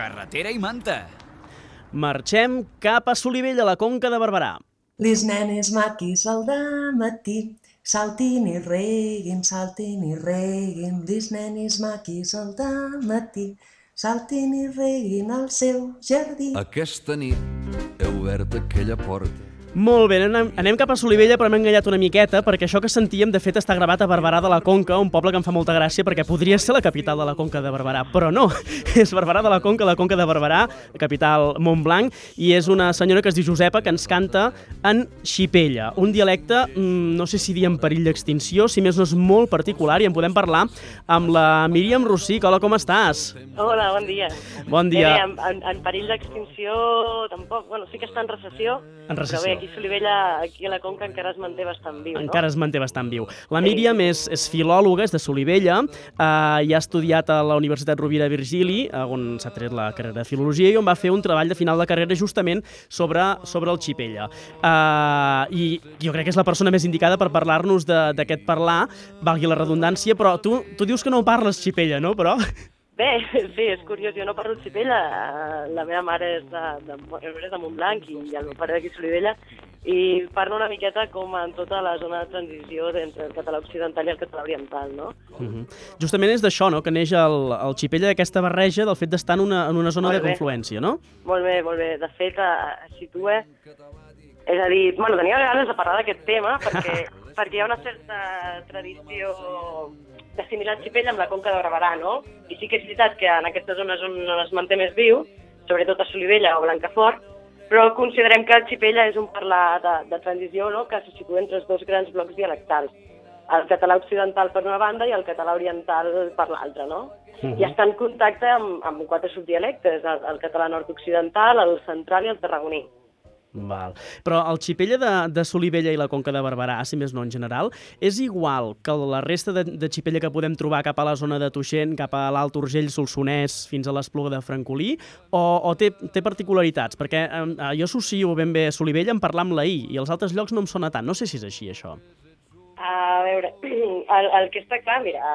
carretera i manta. Marxem cap a Solivella, a la Conca de Barberà. Les nenes maquis al dematí, saltin i reguin, les nenes maquis al dematí, saltin i reguin al seu jardí. Aquesta nit he obert aquella porta. Molt bé, anem cap a Solivella, però m'he enganyat una miqueta, perquè això que sentíem, de fet, està gravat a Barberà de la Conca, un poble que em fa molta gràcia, perquè podria ser la capital de la Conca de Barberà, però no, és Barberà de la Conca de Barberà, capital Montblanc, i és una senyora que es diu Josepa, que ens canta en xipella, un dialecte, no sé si dir en perill d'extinció, si més no és molt particular, i en podem parlar amb la Míriam Rossic. Hola, com estàs? Hola, bon dia. Bon dia. Bé, en perill d'extinció tampoc, bueno, sí que està en recessió, però bé, aquí a Solivella, aquí a la Conca, encara es manté bastant viu, no? Encara es manté bastant viu. La Míriam és filòloga, és de Solivella, i ha estudiat a la Universitat Rovira i Virgili, on s'ha tret la carrera de Filologia, i on va fer un treball de final de carrera justament sobre el xipella. I jo crec que és la persona més indicada per parlar-nos d'aquest parlar, valgui la redundància, però tu dius que no parles xipella, no? Però... Bé, sí, és curiós, jo no parlo xipella, la meva mare és de Montblanc i el meu pare d'aquí a Solivella, i parlo una miqueta com en tota la zona de transició entre el català occidental i el català oriental, no? Justament és d'això, no?, que neix el xipella, d'aquesta barreja del fet d'estar en una zona de confluència, no? Molt bé. De fet, es situa... És a dir, bueno, tenia ganes de parlar d'aquest tema perquè hi ha una certa tradició d'assimilar el xipella amb la Conca de Barberà, no? I sí que és veritat que en aquestes zones on es manté més viu, sobretot a Solivella o Blancafort, però considerem que el xipella és un parlar de transició, no?, que se situa entre els dos grans blocs dialectals, el català occidental per una banda i el català oriental per l'altra, no? I està en contacte amb 4 subdialectes, el català nord-occidental, el central i el tarragoní. Val. Però el xipella de Solivella i la Conca de Barberà, si més no en general, és igual que la resta de xipella que podem trobar cap a la zona de Tuixén, cap a l'Alt Urgell, Solsonès, fins a l'Espluga de Francolí, o té particularitats? Perquè jo associo ben bé Solivella en parlar amb la I, i els altres llocs no em sona tant. No sé si és així, això. A veure, el que està clar, mira...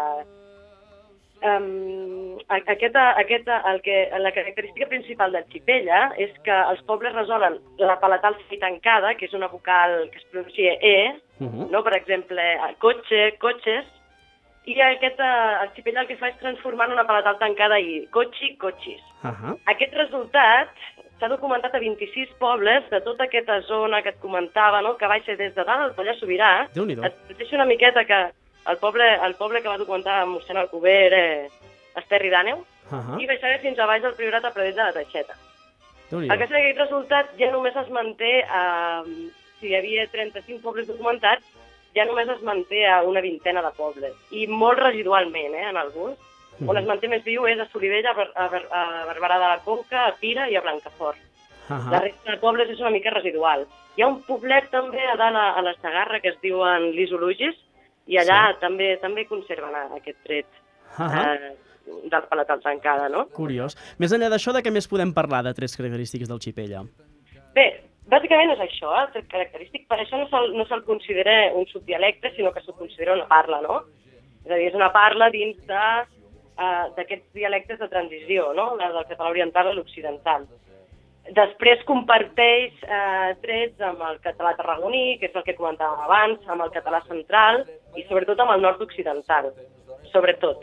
la característica principal del xipella és que els pobles resolen la palatal tancada, que és una vocal que es pronuncia E, no? Per exemple, cotxe, cotxes, i el xipella el que fa és transformar en una palatal tancada i cotxi, cotxis. Aquest resultat s'ha documentat a 26 pobles de tota aquesta zona que et comentava, no? Que va ser des de dalt al Pallars Sobirà. Et deixo una miqueta que el poble que va documentar mossèn Alcover, Esterri d'Àneu, i baixava fins a baix del Priorat a Pradell de la Teixeta. El que és que aquest resultat ja només es manté, si hi havia 35 pobles documentats, ja només es manté a una vintena de pobles, i molt residualment, en alguns. On es manté més viu és a Solivella, a Barberà de la Conca, a Pira i a Blancafort. La resta de pobles és una mica residual. Hi ha un poblet també a dalt a la Segarra que es diuen Lisolugis, i allà també conserven aquest tret de la palatal tancada, no? Curiós. Més enllà d'això, de què més podem parlar de trets característics del xipella? Bé, bàsicament és això, el tret característic. Per això no se'l considera un subdialecte, sinó que se'l considera una parla, no? És a dir, és una parla dins d'aquests dialectes de transició, no? La del català oriental a l'occidental. Després comparteix trets amb el català tarragoní, que és el que comentàvem abans, amb el català central i sobretot amb el nord-occidental, sobretot.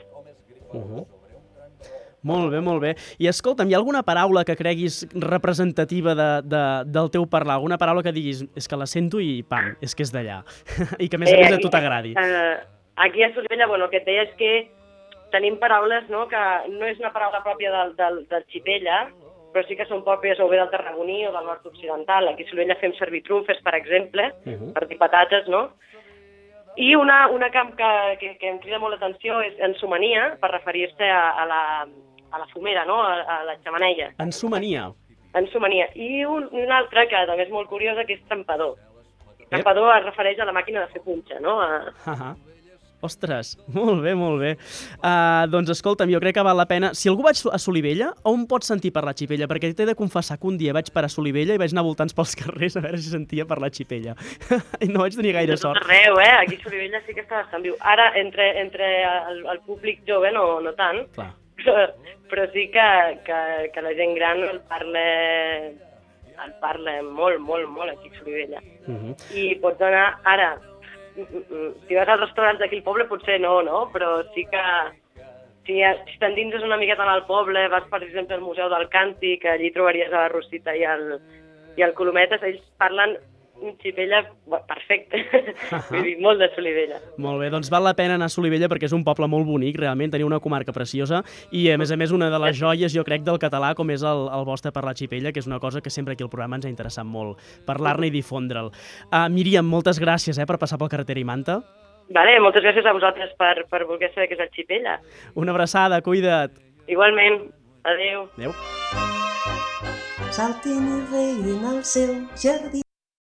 Molt bé, molt bé. I escolta'm, hi ha alguna paraula que creguis representativa del teu parlar? Alguna paraula que diguis, és que la sento i pam, és que és d'allà. I que a més a tu t'agradi. Aquí a Solivella, el que et deia és que tenim paraules, no?, que no és una paraula pròpia del xipella, però sí que són pròpies o bé del tarragoní o del nord-occidental. Aquí a Solivella fem servir trumfes, per exemple, per dir patates, no? I una que em crida molt l'atenció és ensomania, per referir-se a la fumera, no?, a la xemeneia. Ensomania. Ensomania. I una altra que també és molt curiosa, que és trampador. Trampador es refereix a la màquina de fer punxa, no? Ostres, molt bé, molt bé. Doncs escolta'm, jo crec que val la pena... Si algú vaig a Solivella, on pots sentir parlar xipella? Perquè t'he de confessar que un dia vaig per a Solivella i vaig anar voltants pels carrers a veure si sentia parlar xipella. I no vaig tenir gaire sort. Tot arreu, Aquí a Solivella sí que està bastant viu. Ara, entre el públic jove no tant. Clar. però sí que la gent gran el parla molt, molt, molt aquí a Solivella. I pots anar, ara, si vas als restaurants d'aquí al poble potser no, però sí que si t'endinses una miqueta en el poble, vas per exemple al Museu del Càntic, allí trobaries a la Rosita i el Colometes, ells parlen un xipella perfecte, vull dir, molt de Solivella. Molt bé, doncs val la pena anar a Solivella perquè és un poble molt bonic, realment, teniu una comarca preciosa i a més una de les joies, jo crec, del català, com és el vostre parlar xipella, que és una cosa que sempre aquí al programa ens ha interessat molt, parlar-ne i difondre'l. Míriam, moltes gràcies per passar pel Carretera i Manta. Vale, moltes gràcies a vosaltres per voler saber què és el xipella. Una abraçada, cuida't. Igualment, adéu. Adéu. Saltin i reguin al seu jardí.